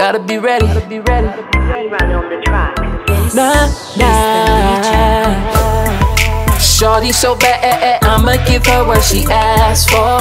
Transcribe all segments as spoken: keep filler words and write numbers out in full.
Gotta be ready. Gotta be ready. Run on the track. Nah, nah. Shorty so bad, I'ma give her what she asked for.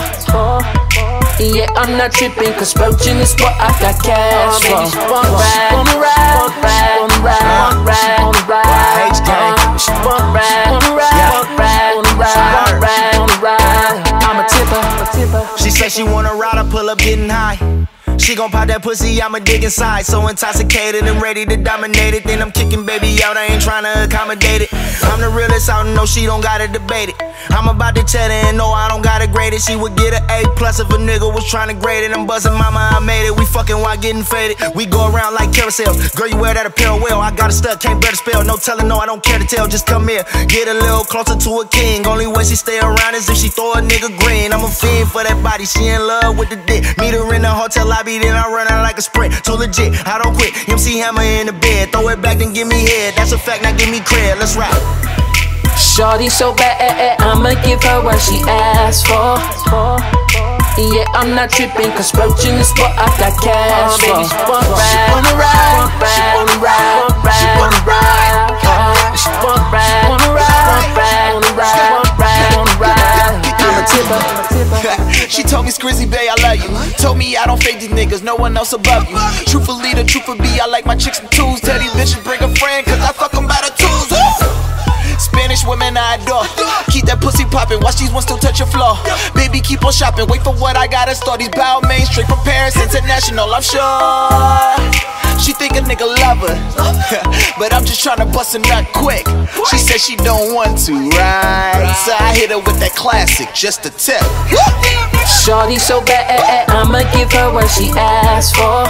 Yeah, I'm not tripping, cause splurging is what I got cash for. She wanna ride, wanna ride, wanna ride, wanna ride, wanna ride, she wanna ride, wanna ride, wanna ride, wanna ride, wanna ride. I'm a tipper, I'm a tipper. She said she wanna ride, I pull up getting high. She gon' pop that pussy, I'ma dig inside. So intoxicated and ready to dominate it. Then I'm kicking baby out, I ain't tryna accommodate it. I'm the realest out, no, she don't gotta debate it. I'm about to tell her and no, I don't gotta grade it. She would get an A plus if a nigga was tryna grade it. I'm buzzing, mama, I made it. We fucking while getting faded. We go around like carousels. Girl, you wear that apparel well. I got a stud, can't bear the spell. No telling, no, I don't care to tell. Just come here, get a little closer to a king. Only way she stay around is if she throw a nigga green. I'm a fiend for that body, she in love with the dick. Meet her in the hotel lobby, then I run out like a sprint. Too legit, I don't quit. M C Hammer in the bed, throw it back, then give me head. That's a fact, now give me cred. Let's ride. Shorty so bad, I'ma give her what she asked for. Yeah, I'm not tripping, cause splurging is what I got cash for. She wanna ride, wanna ride, wanna ride, wanna ride, she wanna ride, wanna ride, wanna ride, wanna ride. I'm a tipper, I'm a tipper. She told me, Skrizzy Bay, I love you. Told me I don't fake these niggas, no one else above you. Truthfully, the truth would be, I like my chicks and tools. Tell these bitches bring a friend, cause I fuck them by the tools. Spanish women I adore. Keep that pussy poppin', watch these ones still touch your floor. Baby, keep on shopping, wait for what I gotta store. These bow main straight from Paris, international, I'm sure. She think a nigga love her, but I'm just tryna bust a nut quick. She said she don't want to, right? So I hit her with that classic, just a tip. Shorty so bad, I'ma give her what she asked for.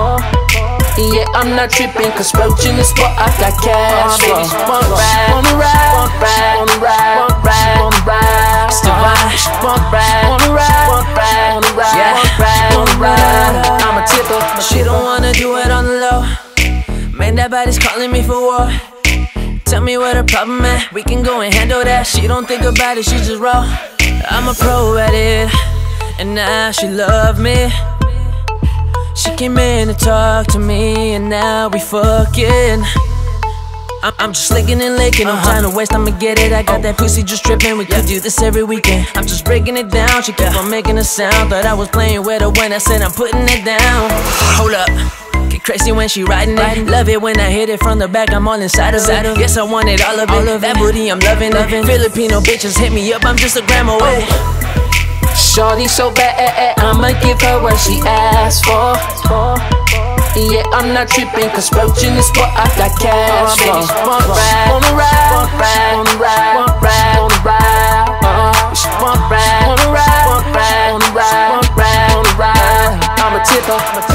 Yeah, I'm not tripping, cause splurging is what I got cash for. Wanna ride, wanna ride, wanna ride, wanna ride, wanna ride, still ride. Wanna ride, wanna ride, wanna ride, wanna ride, wanna ride. I'm a tipper. She don't wanna do it on the low. Man, that body's calling me for war. Tell me what her problem at, we can go and handle that. She don't think about it, she just raw. I'm a pro at it, and now she love me. She came in to talk to me, and now we fucking. I'm, I'm just licking and licking, no time to waste, I'ma get it. I got that pussy just dripping, we could do this every weekend. I'm just breaking it down, she kept on making a sound. Thought I was playing with her when I said I'm putting it down. Hold up, get crazy when she riding it. Love it when I hit it from the back, I'm all inside of it. Yes, I wanted all of it, that booty I'm loving it. Filipino bitches hit me up, I'm just a gram away. Shorty so bad, I'ma give her what she asked for. Yeah, I'm not tripping, cause splurging is what I got cash for. Wanna ride, wanna ride, wanna ride, wanna ride, wanna ride, she wanna ride, wanna ride, wanna ride, wanna ride, wanna ride. I'm a tipper.